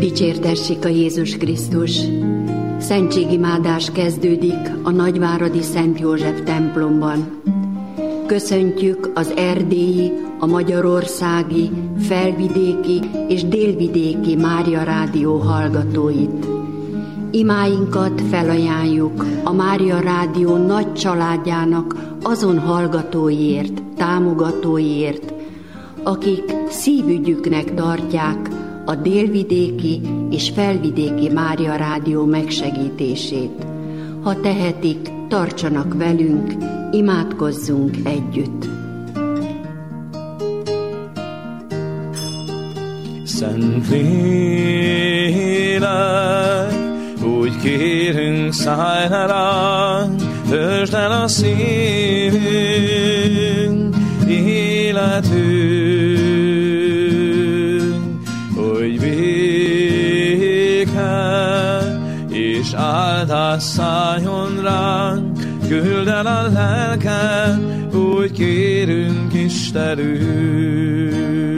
Dicsértessék a Jézus Krisztus! Szentségimádás kezdődik a nagyváradi Szent József templomban. Köszöntjük az erdélyi, a magyarországi, felvidéki és délvidéki Mária Rádió hallgatóit. Imáinkat felajánljuk a Mária Rádió nagy családjának azon hallgatóiért, támogatóiért, akik szívügyüknek tartják a délvidéki és felvidéki Mária Rádió megsegítését. Ha tehetik, tartsanak velünk, imádkozzunk együtt. Szentlélek, úgy kérünk, szállj le ránk, töltsd el a szívünk, életünk, hogy béke és áldás szálljon ránk, küld el a lelked, úgy kérünk, Istenünk.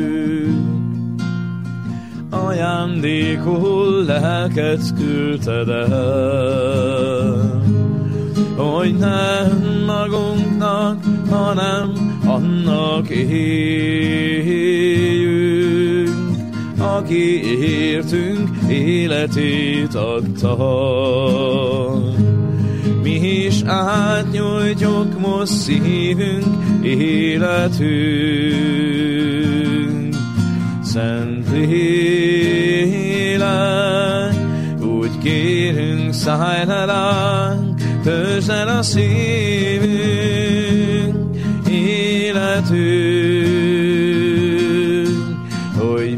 Ajándékul lelket küldted el, hogy nem magunknak, hanem annak éljünk, aki értünk életét adta. Mi is átnyújtjuk most szívünk, életünk. Szentlélek, úgy kérünk, szállj le ránk, töltsd el a szívünk, életünk, hogy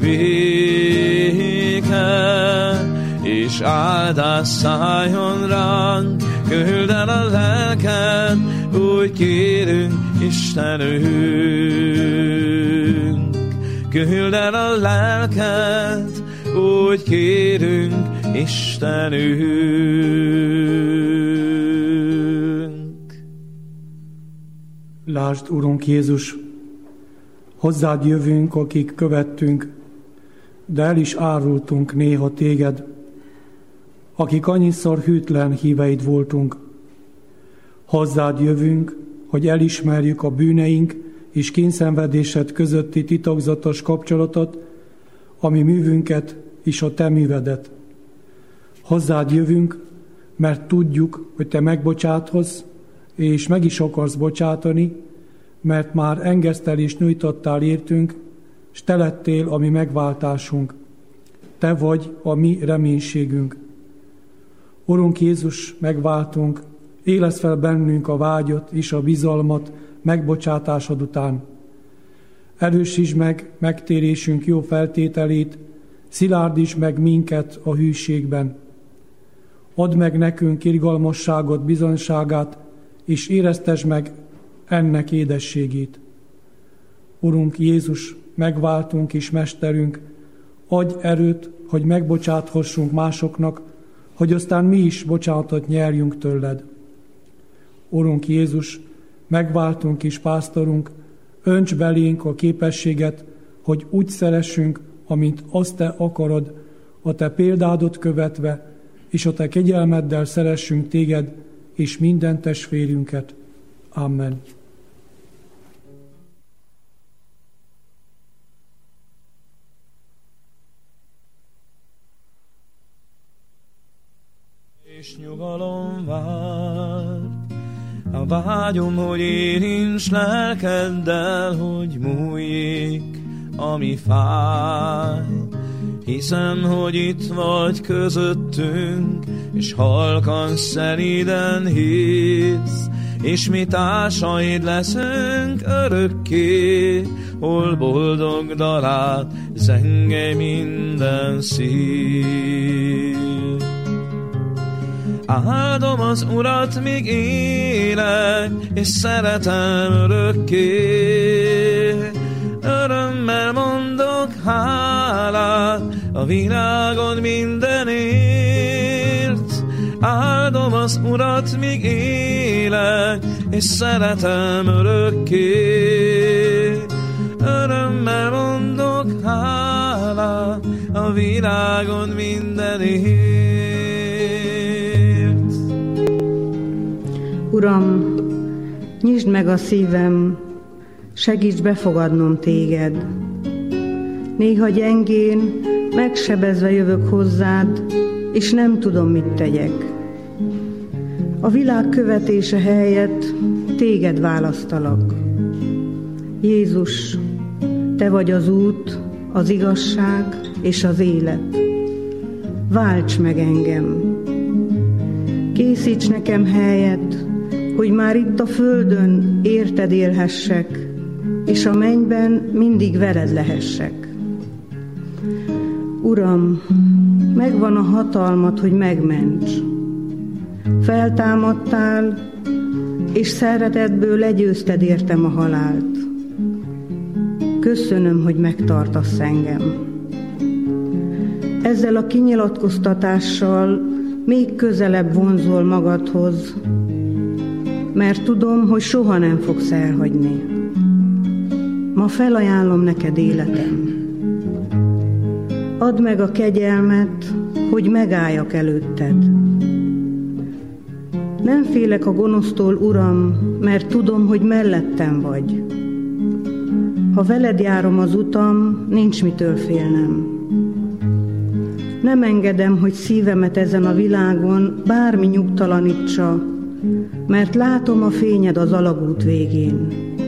béke és áldás szálljon ránk, küld el a lelked, úgy kérünk, Istenünk. Küld el a lelked, úgy kérünk, Istenünk. Lásd, Urunk Jézus, hozzád jövünk, akik követtünk, de el is árultunk néha téged, akik annyiszor hűtlen híveid voltunk. Hozzád jövünk, hogy elismerjük a bűneink és kényszenvedésed közötti titokzatos kapcsolatot, ami művünket és a te művedet. Hozzád jövünk, mert tudjuk, hogy te megbocsáthoz, és meg is akarsz bocsátani, mert már engesztelést nyújtottál értünk, s te lettél a mi megváltásunk. Te vagy a mi reménységünk. Urunk Jézus, megváltunk, élesz fel bennünk a vágyat és a bizalmat megbocsátásod után. Erősítsd meg megtérésünk jó feltételét, szilárdítsd meg minket a hűségben. Add meg nekünk irgalmasságot, bizonyságát, és éreztesd meg ennek édességét. Urunk Jézus, megváltunk és mesterünk, adj erőt, hogy megbocsáthassunk másoknak, hogy aztán mi is bocsánatot nyerjünk tőled. Urunk Jézus, megváltunk és pásztorunk, önts belénk a képességet, hogy úgy szeressünk, amint azt te akarod, a te példádot követve, és a te kegyelmeddel szeressünk téged és minden testvérünket. Amen. És nyugalom vár, a vágyom, hogy érints lelkeddel, hogy múljék, ami fáj. Hiszem, hogy itt vagy közöttünk, és halkan szelíden hisz, és mi társaid leszünk örökké, hol boldog dalát zenge minden szív. Áldom az Urat, míg élek, és szeretem örökké. Örömmel mondok hálát a világon mindenért. Áldom az Urat, míg élek, és szeretem örökké. Örömmel mondok hálát a világon mindenért. Uram, nyisd meg a szívem, segíts befogadnom téged. Néha gyengén, megsebezve jövök hozzád, és nem tudom, mit tegyek. A világ követése helyett téged választalak. Jézus, te vagy az út, az igazság és az élet. Válts meg engem! Készíts nekem helyet, hogy már itt a földön érted élhessek, és a mennyben mindig veled lehessek. Uram, megvan a hatalmad, hogy megments. Feltámadtál, és szeretetből legyőzted értem a halált. Köszönöm, hogy megtartasz engem. Ezzel a kinyilatkoztatással még közelebb vonzol magadhoz, mert tudom, hogy soha nem fogsz elhagyni. Ma felajánlom neked életem. Add meg a kegyelmet, hogy megálljak előtted. Nem félek a gonosztól, Uram, mert tudom, hogy mellettem vagy. Ha veled járom az utam, nincs mitől félnem. Nem engedem, hogy szívemet ezen a világon bármi nyugtalanítsa, mert látom a fényed az alagút végén.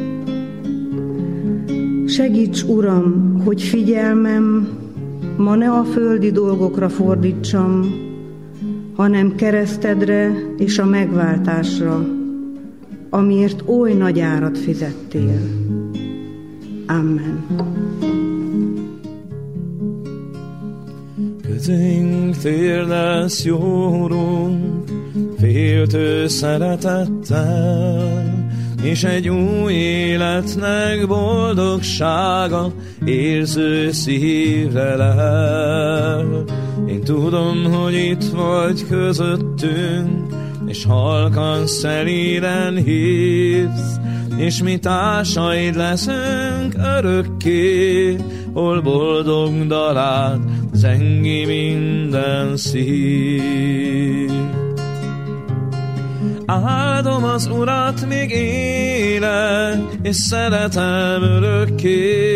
Segíts, Uram, hogy figyelmem ma ne a földi dolgokra fordítsam, hanem keresztedre és a megváltásra, amiért oly nagy árat fizettél. Amen. Közénk térdelsz, jó Urunk, féltő szeretettel, és egy új életnek boldogsága érző szívre lel. Én tudom, hogy itt vagy közöttünk, és halkan szelíden hívsz, és mi társaid leszünk örökké, hol boldog dalát zengi minden szív. Áldom az Urat, míg élek, és szeretem örökké.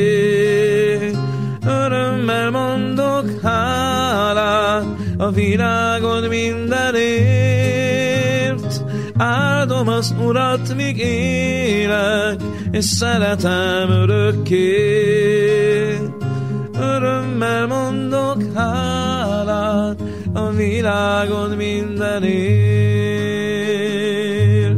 Örömmel mondok hálát a világon mindenért. Áldom az Urat, míg élek, és szeretem örökké. Örömmel mondok hálát a világon mindenért.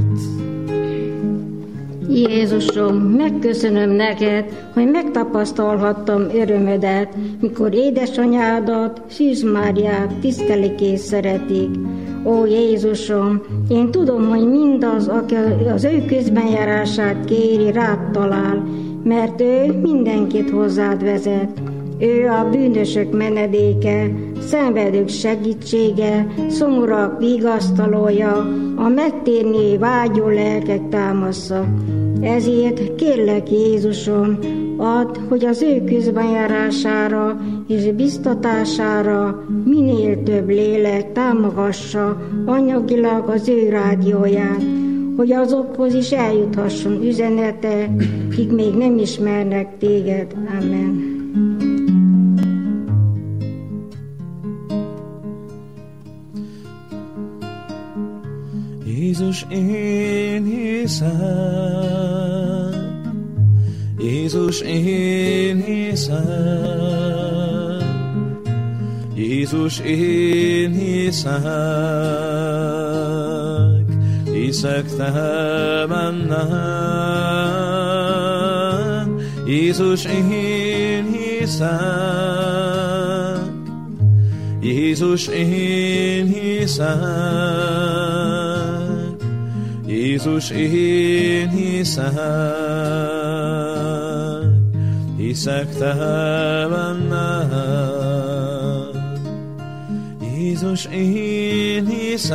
Jézusom, megköszönöm neked, hogy megtapasztalhattam örömödet, mikor édesanyádat, Szűz Máriát tisztelik és szeretik. Ó Jézusom, én tudom, hogy mindaz, aki az ő közbenjárását kéri, rád talál, mert ő mindenkit hozzád vezet. Ő a bűnösök menedéke, szenvedők segítsége, szomorúak vigasztalója, a megtérni vágyó lelkek támasza. Ezért kérlek, Jézusom, add, hogy az ő közbenjárására és biztatására minél több lélek támogassa anyagilag az ő rádióját, hogy azokhoz is eljuthasson üzenete, akik még nem ismernek téged. Amen. Jézus, én hiszek, Jézus, én hiszek, Jézus, én hiszek, hiszek te benned. Jézus, én hiszek, Jézus, én hiszek, Jézus, én hiszek, hiszek te benned. Jézus, én hiszek,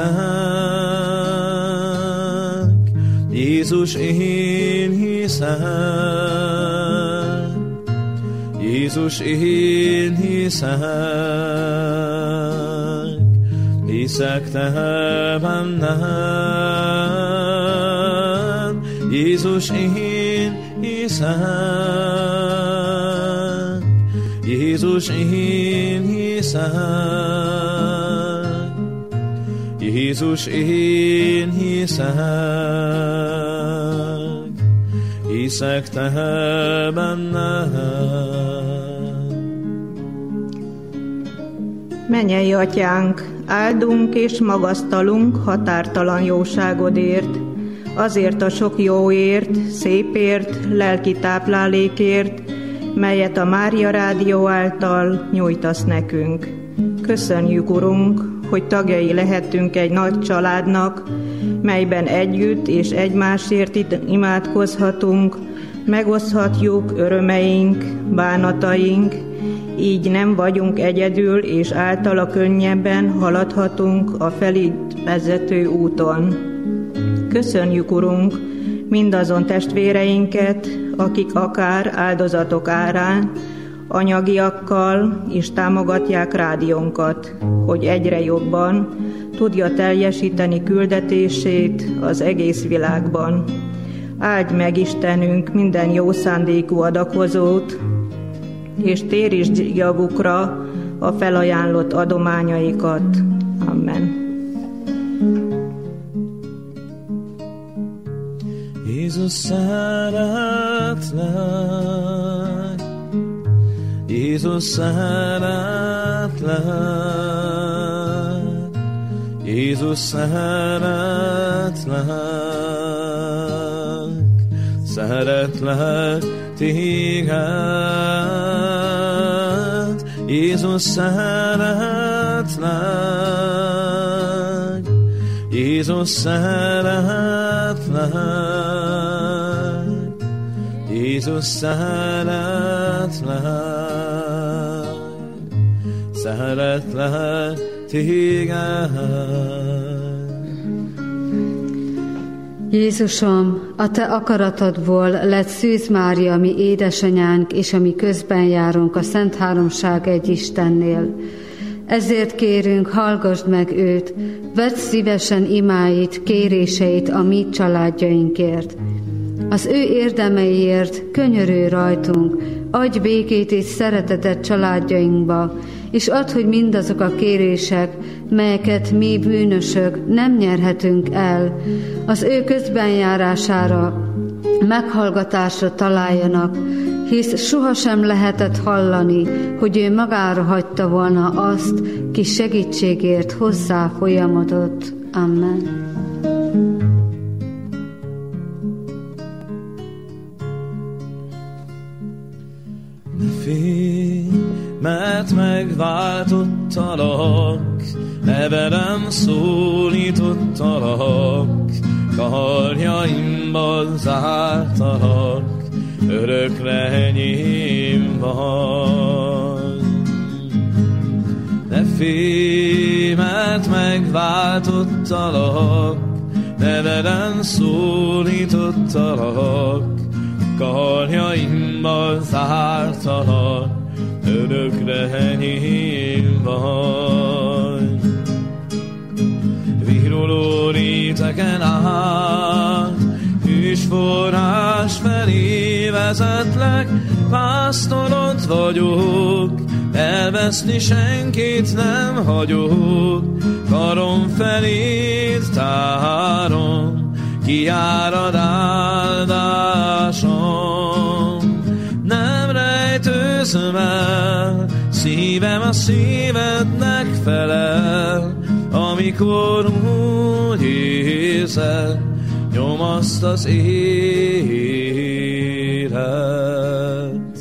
Jézus, én hiszek, Jézus, én hiszek te benned. Jézus, én hiszek. Jézus, én hiszek. Jézus, én hiszek. Hiszek te benned. Mennyei Atyánk, áldunk és magasztalunk határtalan jóságodért, azért a sok jóért, szépért, lelki táplálékért, melyet a Mária Rádió által nyújtasz nekünk. Köszönjük, Urunk, hogy tagjai lehetünk egy nagy családnak, melyben együtt és egymásért imádkozhatunk, megoszthatjuk örömeink, bánataink, így nem vagyunk egyedül, és általa könnyebben haladhatunk a felé vezető úton. Köszönjük, Urunk, mindazon testvéreinket, akik akár áldozatok árán, anyagiakkal is támogatják rádiónkat, hogy egyre jobban tudja teljesíteni küldetését az egész világban. Áldj meg, Istenünk, minden jó szándékú adakozót, és térítsd javukra a felajánlott adományaikat. Amen. Jézus, szeretlek, Jézus, szeretlek, Jézus, szeretlek, szeretlek téged. Jézus, szeretlek, Jézus, szeretlek, Jézus, szeretlek, szeretlek téged. Jézusom, a te akaratodból lett Szűz Mária, mi édesanyánk, és a mi közben járunk a Szent Háromság egy Istennél. Ezért kérünk, hallgasd meg őt, vedd szívesen imáit, kéréseit a mi családjainkért. Az ő érdemeiért könyörülj rajtunk, adj békét és szeretetet családjainkba, és add, hogy mindazok a kérések, melyeket mi bűnösök nem nyerhetünk el, az ő közbenjárására, meghallgatásra találjanak, hisz sohasem lehetett hallani, hogy ő magára hagyta volna azt, ki segítségért hozzá folyamodott. Amen. Ne félj, mert megváltottalak, ne velem szólítottalak, karjaimban zártalak, örökre enyém vagy. Ne félj, mert megváltottalak, ne velem szólítottalak, karjaimban zártalak, örökre enyém vagy. Viruló rétegen át, hűs forrás felé vezetlek, pásztorod vagyok, elveszni senkit nem hagyok, karom felét tárom, kiárad áldásom. Nem rejtőzöm el, szívem a szívednek felel, amikor úgy érzed, nyomaszt az élet.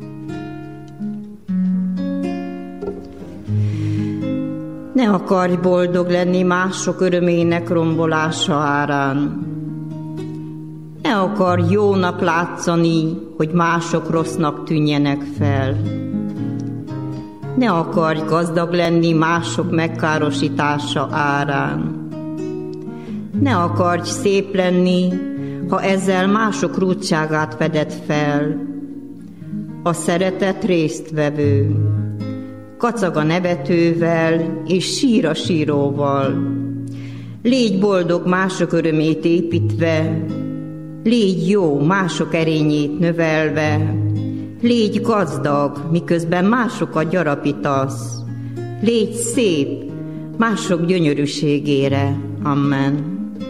Ne akarj boldog lenni mások örömének rombolása árán. Ne akarj jónak látszani, hogy mások rossznak tűnjenek fel. Ne akarj gazdag lenni mások megkárosítása árán. Ne akarj szép lenni, ha ezzel mások rúdságát feded fel. a szeretet résztvevő. Kacag a nevetővel, és sír a síróval. Légy boldog mások örömét építve, légy jó mások erényét növelve, légy gazdag, miközben másokat gyarapítasz, légy szép mások gyönyörűségére. Amen.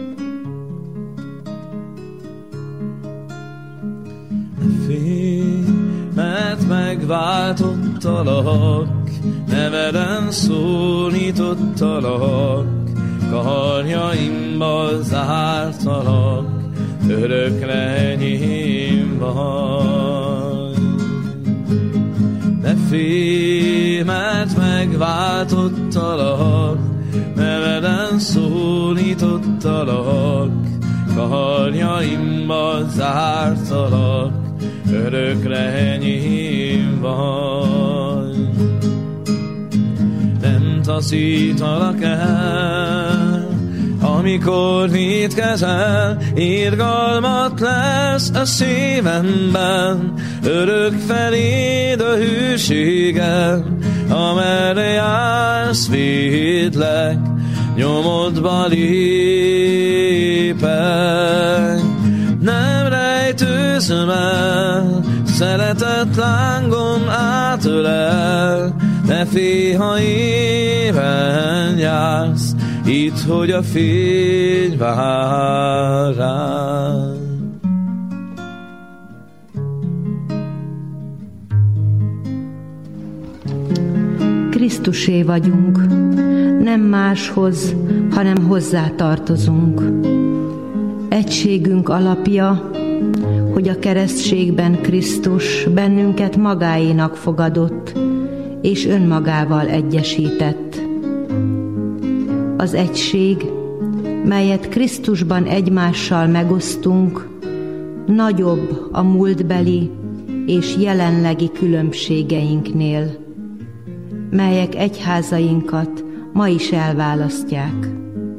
Félj, mert megváltottalak, neveden szólítottalak, karjaimba zártalak, örökre enyém vagy. Ne félj, mert megváltottalak, neveden szólítottalak, karjaimba zártalak, örökre enyém vagy. Nem taszítalak el, amikor vétkezel, irgalmat lesz a szívemben, örök feléd a hűségem, amerre jársz, védlek, nyomodba lépek. Nem rejtőzöm el, szeretett lángom átölel, ne félj, ha éven jársz, itt, hogy a fény vár rád. Krisztusé vagyunk, nem máshoz, hanem hozzá tartozunk. Egységünk alapja, hogy a keresztségben Krisztus bennünket magáénak fogadott, és önmagával egyesített. Az egység, melyet Krisztusban egymással megosztunk, nagyobb a múltbeli és jelenlegi különbségeinknél, melyek egyházainkat ma is elválasztják.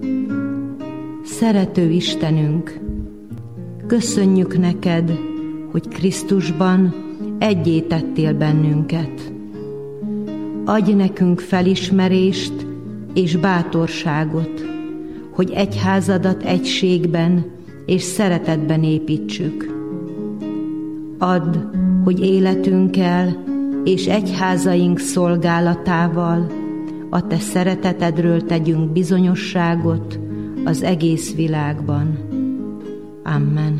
Szerető Istenünk, köszönjük neked, hogy Krisztusban egyé tettél bennünket. Adj nekünk felismerést és bátorságot, hogy egyházadat egységben és szeretetben építsük. Add, hogy életünkkel és egyházaink szolgálatával a te szeretetedről tegyünk bizonyosságot az egész világban. Amen.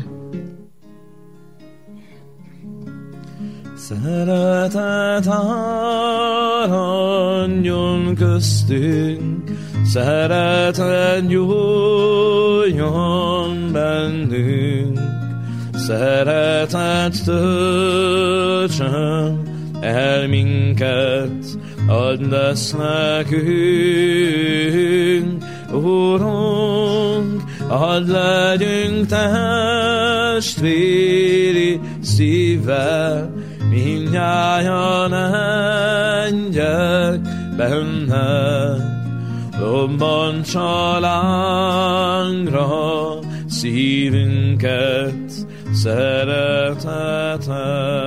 Szeretet áradjon köztünk, szeretet gyújjon bennünk, szeretet töltsön el minket, add ezt nekünk, Urunk, add legyünk testvéri szívvel, mindnyájan egyek benned, robbantsa lángra szívünket, szereteted.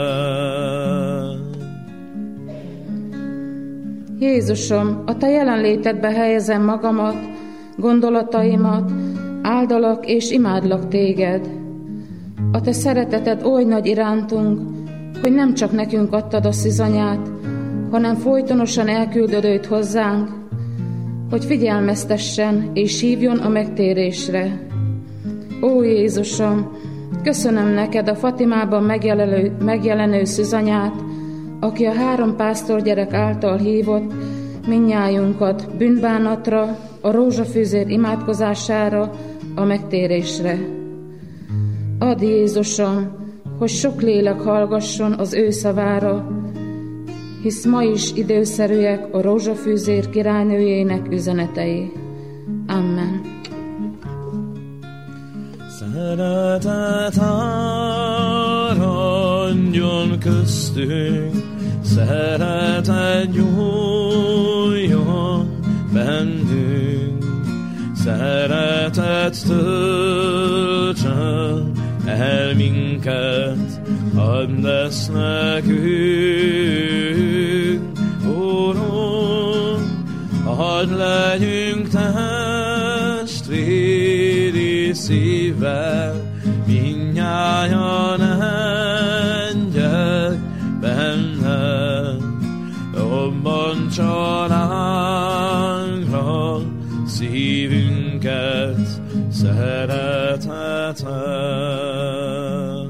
Jézusom, a te jelenlétedbe helyezem magamat, gondolataimat, áldalak és imádlak téged. A te szereteted oly nagy irántunk, hogy nem csak nekünk adtad a szizanyát, hanem folytonosan elküldöd őt hozzánk, hogy figyelmeztessen és hívjon a megtérésre. Ó Jézusom, köszönöm neked a Fatimában megjelenő szűzanyát, aki a 3 pásztorgyerek által hívott mindnyájunkat bűnbánatra, a rózsafűzér imádkozására, a megtérésre. Add Jézusom, hogy sok lélek hallgasson az ő szavára, hisz ma is időszerűek a rózsafűzér királynőjének üzenetei. Amen. Szeretet áradjon köztünk, szeretet gyújjon bennünk, szeretet töltsön el minket, Add lesz nekünk, Uram, hadd legyünk testvéri szívvel, mindnyájan engedj benned, robbantsa ránkra szívünket szeretettel.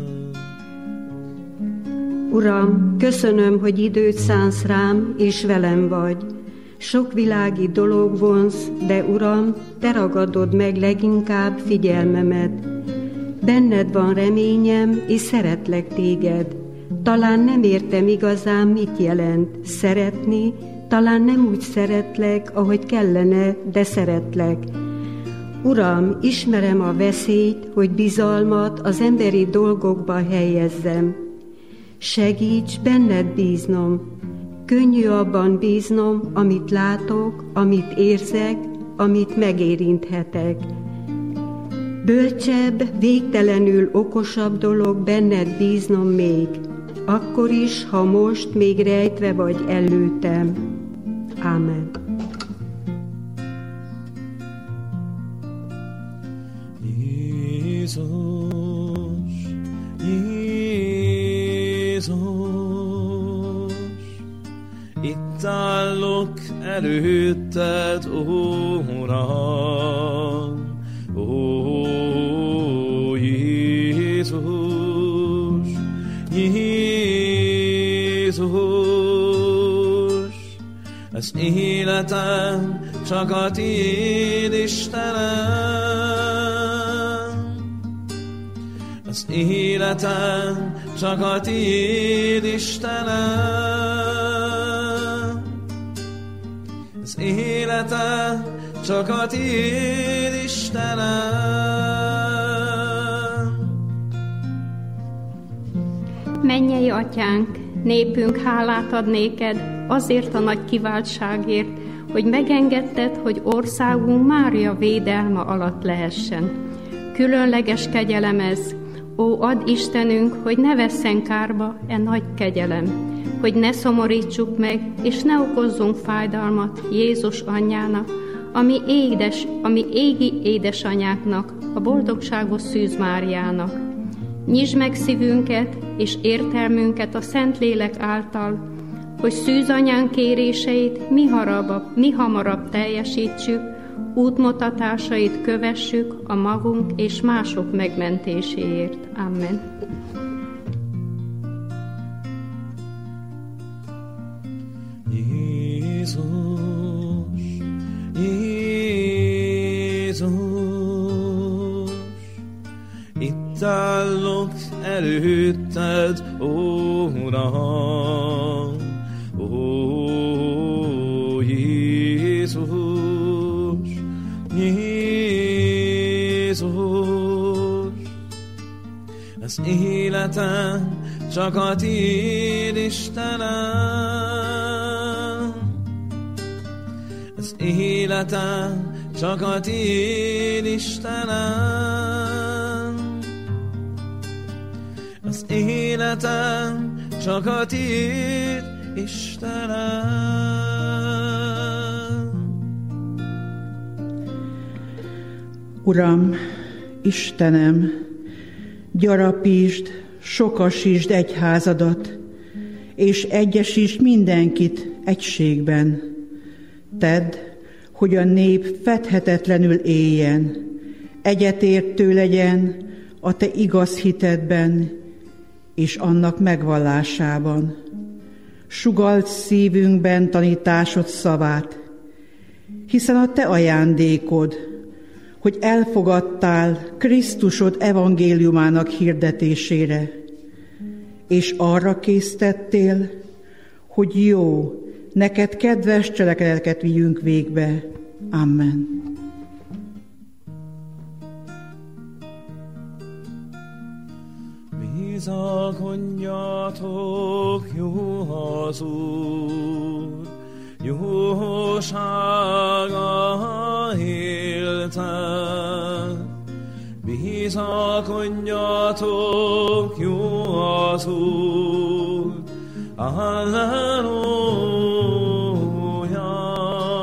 Uram, köszönöm, hogy időt szánsz rám, és velem vagy. Sok világi dolog vonz, de Uram, te ragadod meg leginkább figyelmemet. Benned van reményem, és szeretlek téged. Talán nem értem igazán, mit jelent szeretni, talán nem úgy szeretlek, ahogy kellene, de szeretlek. Uram, ismerem a veszélyt, hogy bizalmat az emberi dolgokba helyezzem. Segíts benned bíznom. Könnyű abban bíznom, amit látok, amit érzek, amit megérinthetek. Bölcsebb, végtelenül okosabb dolog benned bíznom még, akkor is, ha most még rejtve vagy előttem. Ámen. Jézus, Jézus, itt állok előtted, Uram, ó Jézus, Jézus, az életem csak a tiéd, Istenem, az életem csak a tiéd, Istenem, az életem csak a tiéd, Istenem. Mennyei Atyánk, népünk hálát ad néked azért a nagy kiváltságért, hogy megengedted, hogy országunk Mária védelme alatt lehessen. Különleges kegyelem ez. Ó, add Istenünk, hogy ne vesszen kárba e nagy kegyelem, hogy ne szomorítsuk meg, és ne okozzunk fájdalmat Jézus anyjának, ami égi édesanyáknak, a boldogságos Szűz Máriának. Nyisd meg szívünket és értelmünket a Szentlélek által, hogy Szűz anyánk kéréseit mi hamarabb teljesítsük, útmutatásait kövessük a magunk és mások megmentéséért. Amen. Jézus, Jézus, itt állok előtted, Uram, ó Jézus, Jézus, az életem csak a tiéd, Istenem, az életem csak a tiéd, Istenem, az életem csak a tiéd, Istenem. Uram, Istenem, gyarapítsd, sokasítsd egyházadat, és egyesítsd mindenkit egységben. Tedd, hogy a nép fedhetetlenül éljen, egyetértő legyen a te igaz hitedben és annak megvallásában. Sugald szívünkben tanításod szavát, hiszen a te ajándékod, hogy elfogadtál Krisztusod evangéliumának hirdetésére, és arra késztettél, hogy jó, neked kedves cselekedeteket vigyünk végbe. Amen. Bizakodjatok, jó az Úr, jósága éltet. Bizakodjatok, jó az Úr, Alleluja.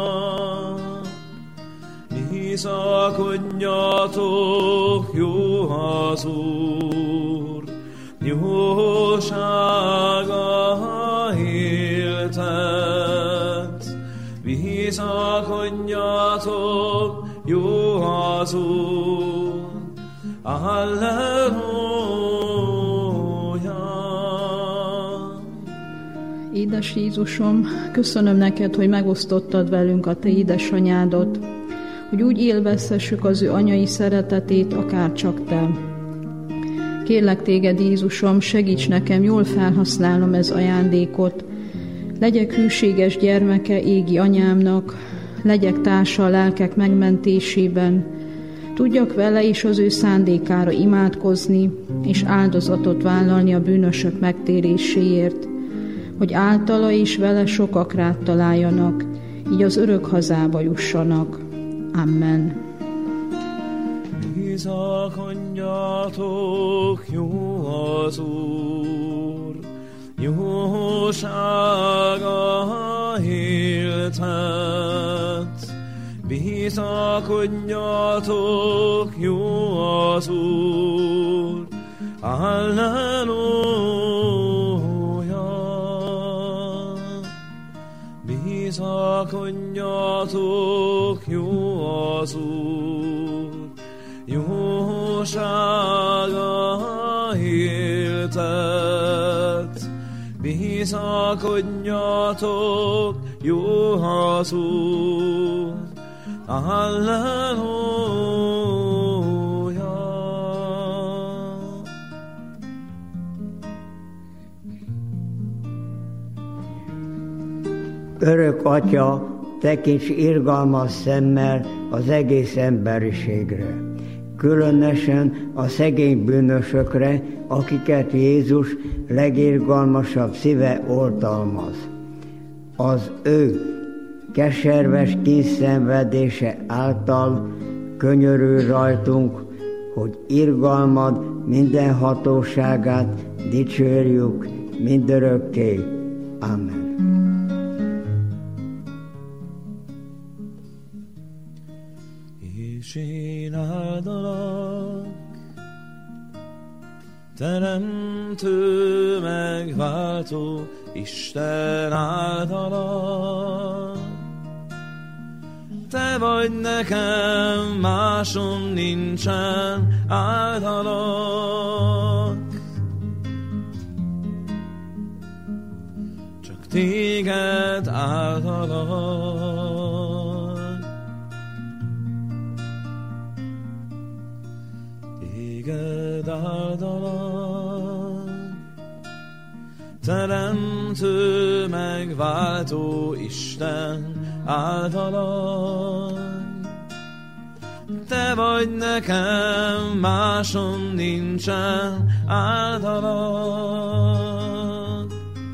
Bizakodjatok, jó az Úr, jósága éltet. Bizakodjatok, jó az Úr, Alleluja. Édes Jézusom, köszönöm neked, hogy megosztottad velünk a te édesanyádat, hogy úgy élvezhessük az ő anyai szeretetét, akár csak te. Kérlek téged, Jézusom, segíts nekem jól felhasználnom ez ajándékot. Legyek hűséges gyermeke égi anyámnak, legyek társa a lelkek megmentésében, tudjak vele is az ő szándékára imádkozni, és áldozatot vállalni a bűnösök megtéréséért, hogy általa is vele sokak rád találjanak, így az örök hazába jussanak. Amen. Bizakodjatok, jó az Úr, jósága éltet. Bizakodjatok, jó az Úr, Alleluja. Bizakodjatok, jó az Úr, jósága éltet. Bizakodjatok, jó az Úr, Alleluja. Örök Atya, tekints irgalmas szemmel az egész emberiségre, különösen a szegény bűnösökre, akiket Jézus legirgalmasabb szíve oltalmaz. Az ő keserves kínszenvedése által könyörülj rajtunk, hogy irgalmad minden hatóságát dicsérjük mindörökké. Amen. És én áldalak, Teremtő megváltó, Isten áldalak. Te vagy nekem, másom nincsen, áldalak. Csak téged áldalak. Téged áldalak. Teremtő megváltó Isten, áldalak. Te vagy nekem, másom nincsen, áldalak.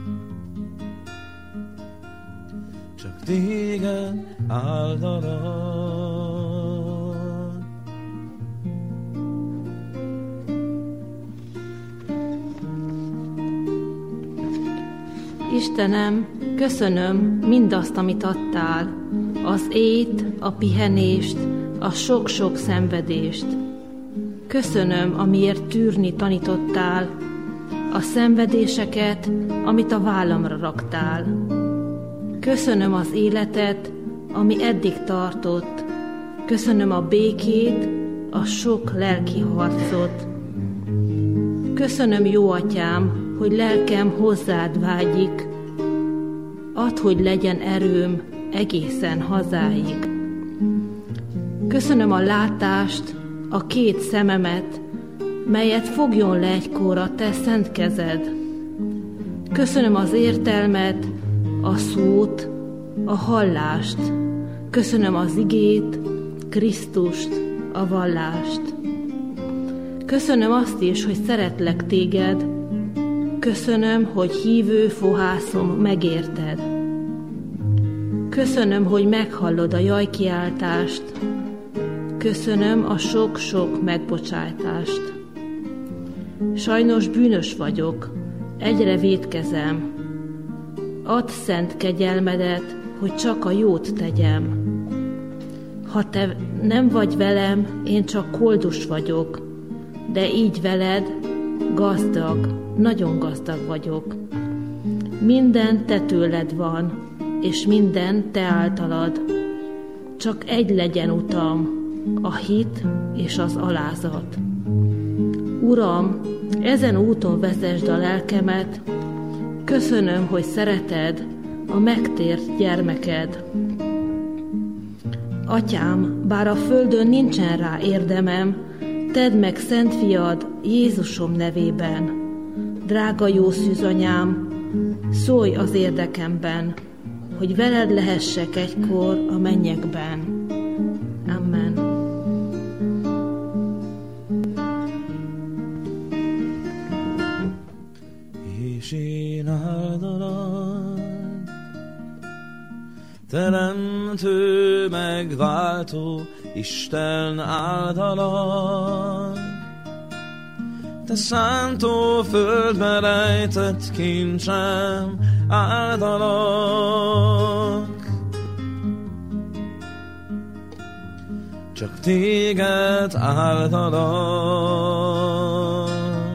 Csak téged áldalak. Istenem, köszönöm mindazt, amit adtál, az ét, a pihenést, a sok-sok szenvedést. Köszönöm, amiért tűrni tanítottál, a szenvedéseket, amit a vállamra raktál. Köszönöm az életet, ami eddig tartott. Köszönöm a békét, a sok lelki harcot. Köszönöm, jó atyám, hogy lelkem hozzád vágyik. Add, hogy legyen erőm egészen hazáig. Köszönöm a látást, a két szememet, melyet fogjon le egykor a te szent kezed. Köszönöm az értelmet, a szót, a hallást. Köszönöm az igét, Krisztust, a vallást. Köszönöm azt is, hogy szeretlek téged. Köszönöm, hogy hívő fohászom megérted. Köszönöm, hogy meghallod a jajkiáltást. Köszönöm a sok-sok megbocsátást. Sajnos bűnös vagyok, egyre vétkezem. Add szent kegyelmedet, hogy csak a jót tegyem. Ha te nem vagy velem, én csak koldus vagyok, de így veled gazdag, nagyon gazdag vagyok. Minden te tőled van, és minden te általad. Csak egy legyen utam, a hit és az alázat. Uram, ezen úton vezesd a lelkemet, köszönöm, hogy szereted a megtért gyermeked. Atyám, bár a földön nincsen rá érdemem, tedd meg szent fiad Jézusom nevében. Drága jó szűzanyám, szólj az érdekemben, hogy veled lehessek egykor a mennyekben. Amen. És én áldalak, teremtő, megváltó, Isten áldalak. Te szántó földbe rejtett kincsem, áldalak. Csak téged áldalak.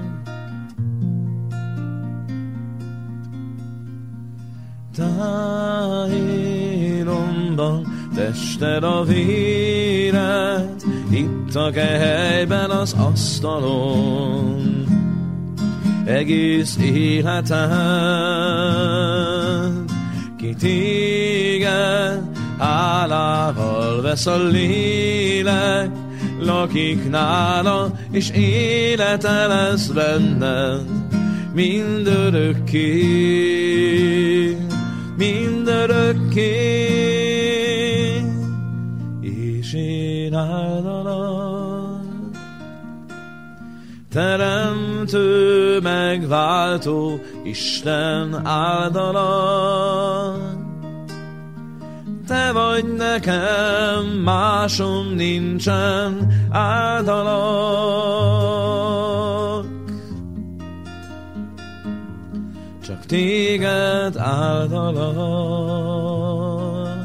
Tájéromban tested a véret, itt a helyben az asztalon. Egész életed, ki téged hálával vesz a lélek, lakik nála, és élete lesz benned mindörökké, mindörökké. És én áldalak, teremtő, megváltó, Isten áldalak. Te vagy nekem, másom nincsen, áldalak. Csak téged áldalak.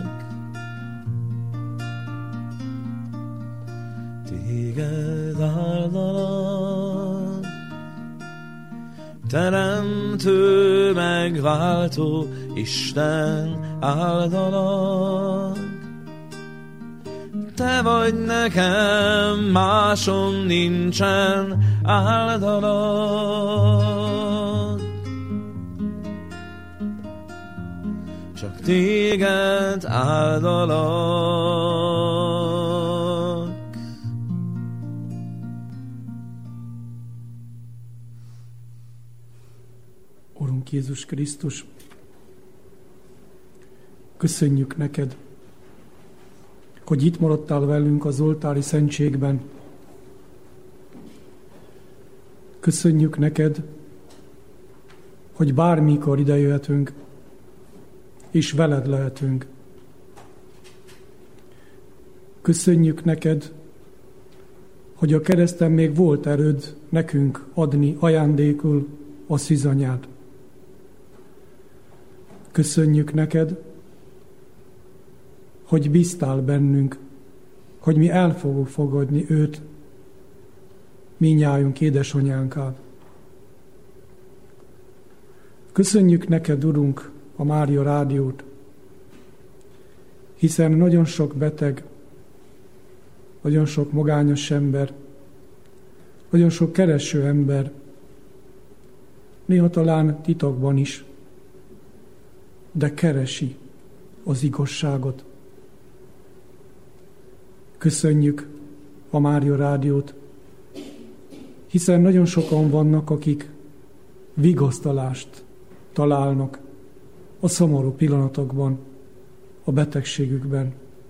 Téged áldalak. Teremtő, megváltó, Isten áldalak. Te vagy nekem, másom nincsen, áldalak. Csak téged áldalak. Urunk Jézus Krisztus, köszönjük neked, hogy itt maradtál velünk az oltári szentségben. Köszönjük neked, hogy bármikor idejöhetünk, és veled lehetünk. Köszönjük neked, hogy a kereszten még volt erőd nekünk adni ajándékul a szűzanyád. Köszönjük neked, hogy bíztál bennünk, hogy mi el fogjuk fogadni őt, mindnyájunk édesanyánkkal. Köszönjük neked, Urunk, a Mária Rádiót, hiszen nagyon sok beteg, nagyon sok magányos ember, nagyon sok kereső ember, néha talán titokban is, de keresi az igazságot. Köszönjük a Mária Rádiót, hiszen nagyon sokan vannak, akik vigasztalást találnak a szomorú pillanatokban, a betegségükben.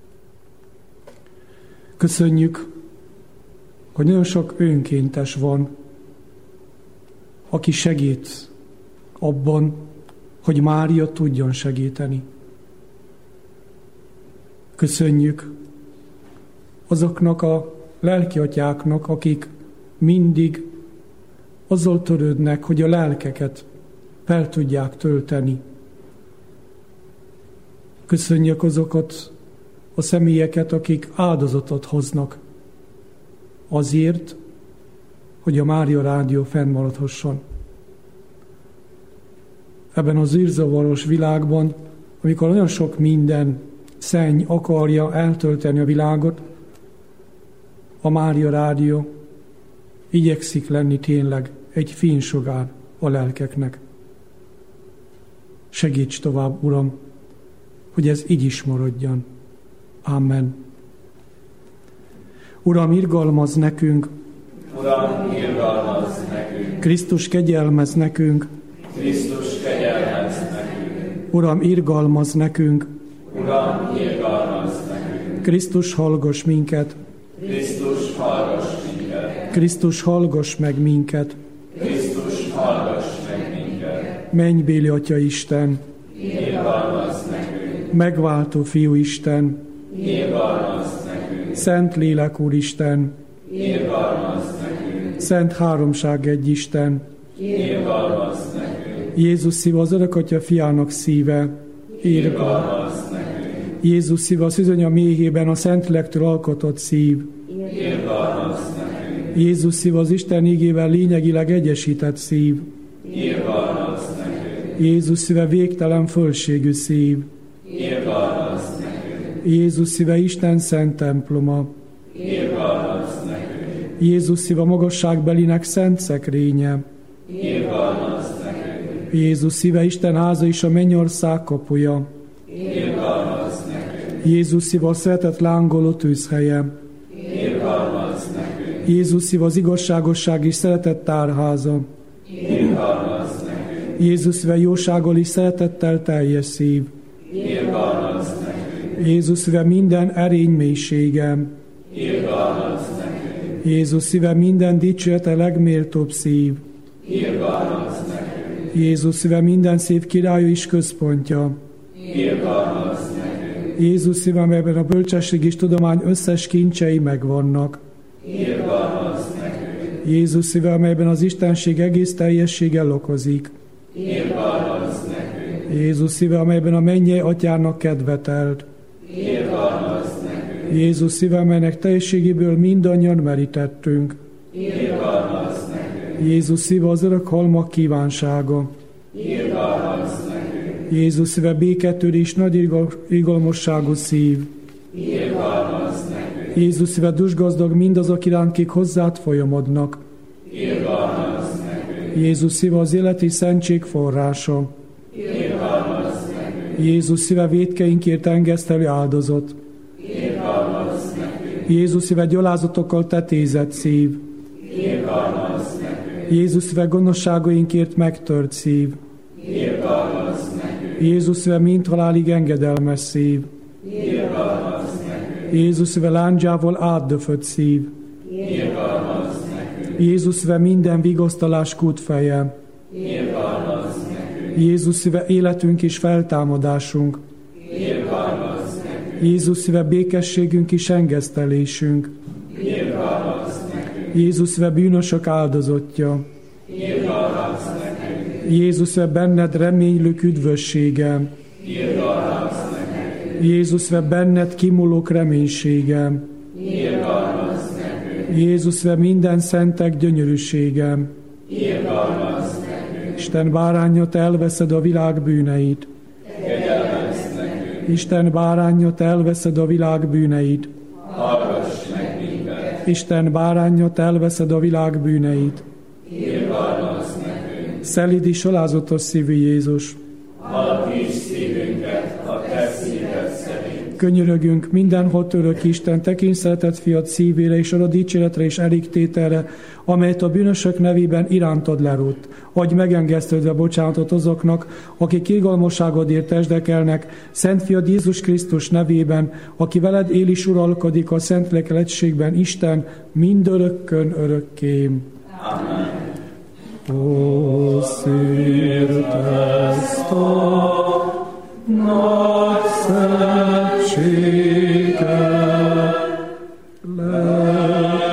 Köszönjük, hogy nagyon sok önkéntes van, aki segít abban, hogy Mária tudjon segíteni. Köszönjük azoknak a lelkiatyáknak, akik mindig azzal törődnek, hogy a lelkeket fel tudják tölteni. Köszönjük azokat a személyeket, akik áldozatot hoznak azért, hogy a Mária Rádió fennmaradhasson. Ebben az űrzavaros világban, amikor olyan sok minden szenny akarja eltölteni a világot, a Mária Rádió igyekszik lenni tényleg egy fénysugár a lelkeknek. Segíts tovább, Uram, hogy ez így is maradjon. Amen. Uram, irgalmazz nekünk! Uram, irgalmazz nekünk! Krisztus, kegyelmezz nekünk! Krisztus, kegyelmezz nekünk! Uram, irgalmazz nekünk! Uram, irgalmazz nekünk! Krisztus, hallgass minket! Krisztus, hallgass minket! Krisztus, hallgass meg minket! Krisztus, hallgass meg minket! Mennybéli Atya Isten! Irgalmazz nekünk! Megváltó Fiú Isten! Irgalmazz nekünk! Szent Lélek Úristen! Irgalmazz nekünk! Szent Háromság egy Isten! Irgalmazz nekünk! Jézus szíva az Örökatya Fiának szíve! Irgalmazz nekünk! Jézus szíva a szüzönya méhében a Szentlélektől alkotott szív! Irgalmazz nekünk! Jézus szíva az Isten ígével lényegileg egyesített szív! Irgalmazz nekünk! Jézus szíve végtelen fölségű szív! Irgalmazz nekünk! Jézus szíve Isten szent temploma! Irgalmazz nekünk! Jézus szíva magasságbelinek szent szekrénye! Irgalmazz nekünk! Jézus szíve Isten háza és a mennyország kapuja! Irgalmazz nekünk! Jézus szíva a szeretet lángoló tűzhelye! Irgalmazz nekünk! Jézus szíva az igazságosság és szeretet tárháza! Irgalmazz nekünk! Jézus szíve jósággal és szeretettel teljes szív! Irgalmazz nekünk! Jézus szíve minden erény mélysége! Irgalmazz nekünk! Jézus szíve minden dicsőete legméltóbb szív! Irgalmazz nekünk! Jézus szíve minden szép királya és központja! Irgalmazz nekünk! Jézus szíve, amelyben a bölcsesség és tudomány összes kincsei megvannak! Irgalmazz nekünk! Jézus szíve, amelyben az Istenség egész teljessége lakozik! Irgalmazz nekünk! Jézus szíve, amelyben a mennyei Atyának kedvetelt! Irgalmazz nekünk! Jézus szíve, amelynek teljességéből mindannyian merítettünk! Irgalmazz nekünk! Jézus szíve az örök halmak kívánsága! Irgalmazz nekünk! Jézus szíve béketörés nagy irgalmasságú szív! Irgalmazz nekünk! Jézus szíve dusgazdag mindazok iránt, kik hozzád folyamodnak! Irgalmazz nekünk! Jézus szíve az élet és szentség forrása! Irgalmazz nekünk! Jézus szíve vétkeinkért engesztelő áldozat! Irgalmazz nekünk! Jézus szíve gyalázatokkal tetézett szív! Irgalmazz nekünk! Jézus szíve gonoszságainkért megtört szív! Irgalmazz nekünk! Jézus szíve mind halálig engedelmes szív! Irgalmazz nekünk! Jézus szíve lándzsával átdöfött szív! Irgalmazz nekünk! Jézus szíve minden vigasztalás kútfeje! Irgalmazz nekünk! Jézus szíve életünk és feltámadásunk! Irgalmazz nekünk! Jézus szíve békességünk és engesztelésünk! Irgalmazz nekünk! Jézus szíve bűnösök áldozatja! Irgalmazz nekünk! Jézus szíve benned reménylők üdvössége! Irgalmazz nekünk! Jézus szíve benned kimúlók reménysége! Irgalmazz nekünk! Jézus szíve minden szentek gyönyörűsége! Irgalmazz nekünk! Isten báránja, te elveszed a világ bűneit! Kegyelmezz nekünk! Isten báránja, te elveszed a világ bűneit! Hallgass meg minket! Isten báránja, te elveszed a világ bűneit! Irgalmazz nekünk! Szelíd és alázatos szívű Jézus! Alapíts szívünket a te szíved szerint! Könyörögünk mindenhol török Isten, te kényszeretett fiad szívére és arra dicséretre és elégtételre, amelyet a bűnösök nevében irántad lerútt. Adj megengesztődve bocsánatot azoknak, akik irgalmasságodért testdekelnek, Szent Fiad Jézus Krisztus nevében, aki veled él és uralkodik a szent lélekegységben, Isten mindörökkön örökké. Amen. Ó, szűrt ezt a nagy szentséget,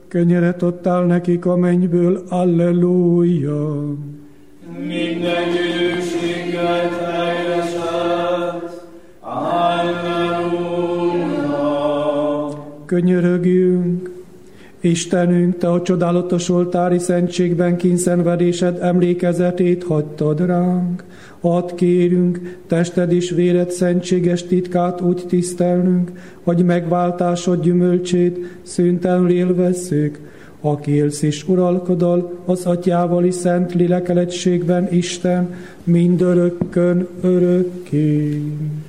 Kenyeret adtál nekik a mennyből, alleluja. Minden gyűlösséggel teljesed, alleluja. Könyörögjünk, Istenünk, Te a csodálatos oltári szentségben kínszenvedésed emlékezetét hagytad ránk. Add kérünk, tested és véred szentséges titkát úgy tisztelnünk, hogy megváltásod gyümölcsét szüntelenül élvezzük, aki élsz és uralkodol az Atyával és Szent Lélekkel egységben, Isten, mindörökkön örökké.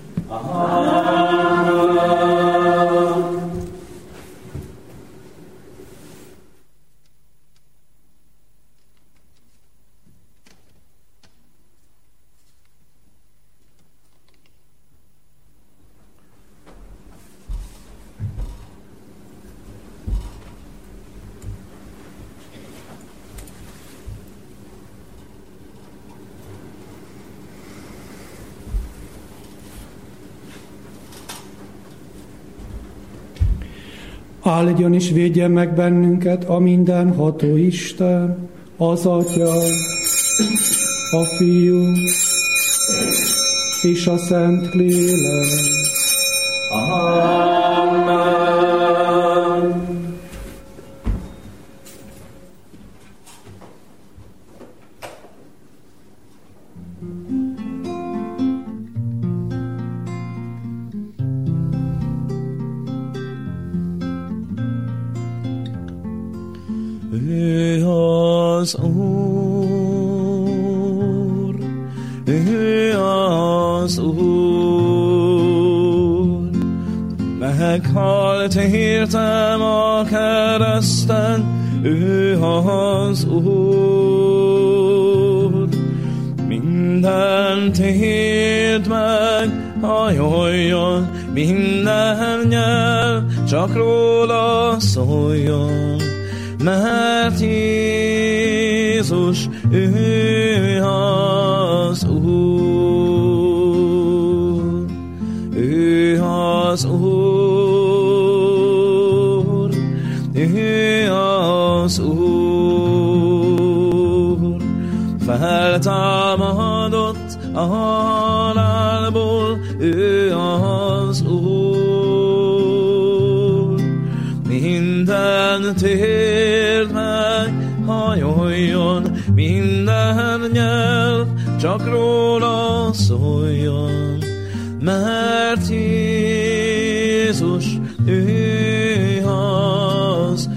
Áldjon és védjen meg bennünket a mindenható Isten, az Atya, a Fiú és a Szent Lélek. Amen. Ő az Úr, ő az Úr, meghalt értem a kereszten, ő az Úr. Minden térd meg, hajoljon, minden nyelv csak róla szóljon. Mert Jézus, ő az Úr, ő az Úr, ő az Úr. Feltámadott a halálból, ő az Úr. Minden térd meg, hajoljon, minden nyelv csak róla szóljon. Mert Jézus, ő az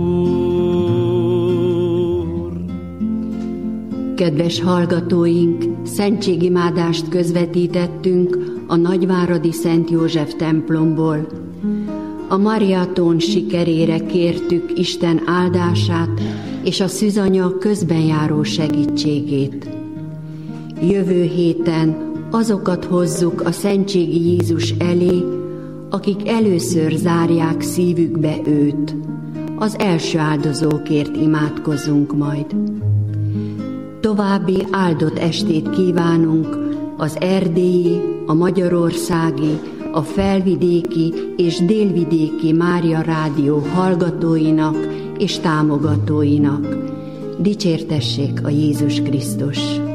Úr. Kedves hallgatóink, szentségimádást közvetítettünk a nagyváradi Szent József templomból. A mariaton sikerére kértük Isten áldását és a szűzanya közben járó segítségét. Jövő héten azokat hozzuk a szentségi Jézus elé, akik először zárják szívükbe őt. Az első áldozókért imádkozunk majd. További áldott estét kívánunk az erdélyi, a magyarországi, a felvidéki és délvidéki Mária Rádió hallgatóinak és támogatóinak. Dicsértessék a Jézus Krisztus!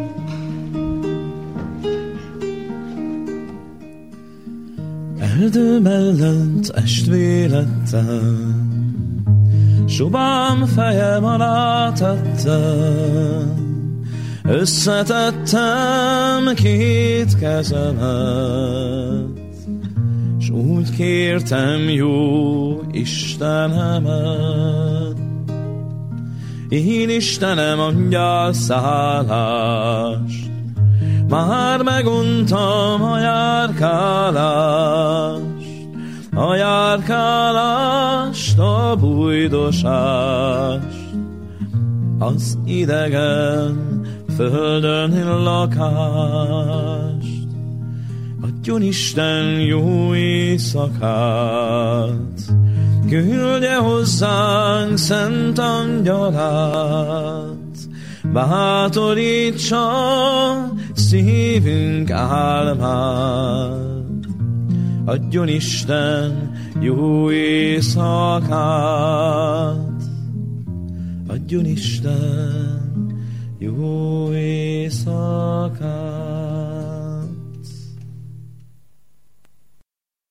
Erdő mellett estvélettem, subám fejem alá tettem, összetettem két kezemet, s úgy kértem jó Istenemet. Én Istenem angyal szállást, már meguntam a járkálást, a bújdosást, az idegen földön lakást. Adjon Isten jó éjszakát, küldje hozzánk szent angyalát, bátorítsa szívünk álmát. Adjon Isten jó éjszakát. adjon Isten jó éjszakát.